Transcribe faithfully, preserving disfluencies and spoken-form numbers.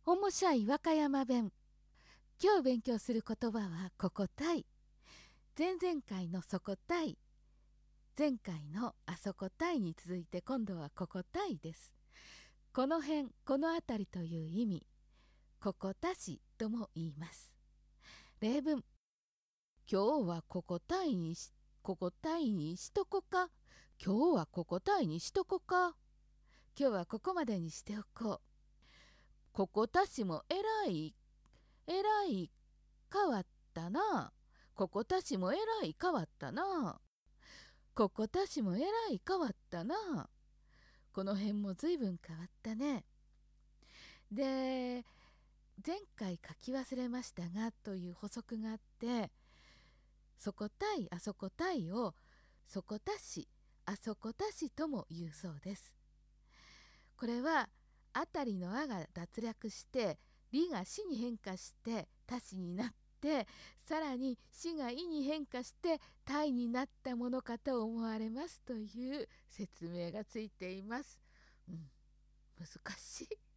ほもしゃい和歌山弁。今日勉強する言葉はここたい。前々回のそこたい、前回のあそこたいに続いて今度はここたいです。この辺、この辺りという意味、ここたしとも言います。例文。今日はここたいにしここたいにしとこか。今日はここたいにしとこか。今日はここまでにしておこう。ここたしもえらいえらい変わったな。ここたしもえらい変わったな。ここたしもえらい変わったな。この辺もずいぶん変わったね。で、前回書き忘れましたがという補足があって、そこたいあそこたいをそこたしあそこたしとも言うそうです。これはあたりのあが脱略してりがしに変化してたしになって、さらにしがいに変化してたいになったものかと思われますという説明がついています。うん、難しい。